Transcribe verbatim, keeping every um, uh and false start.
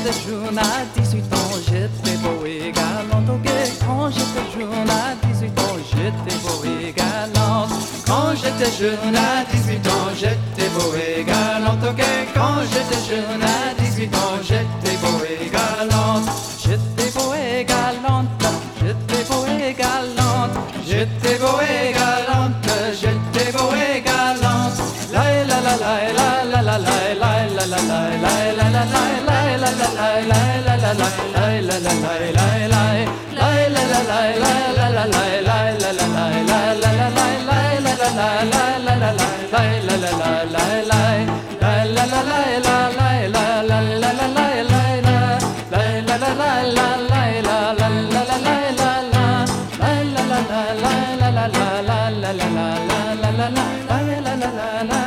j'étais jeune à dix-huit ans, j'étais beau et galant. Ok, quand j'étais jeune à dix-huit ans, j'étais beau et galant. Quand j'étais jeune à dix-huit ans, j'étais beau et galant. Ok, quand j'étais jeune à dix-huit ans, j'étais beau et galant. J'étais beau et galante, j'étais beau et galante, j'étais beau et galante, j'étais beau et galante. La la la la la la la la la la la la la la la la la la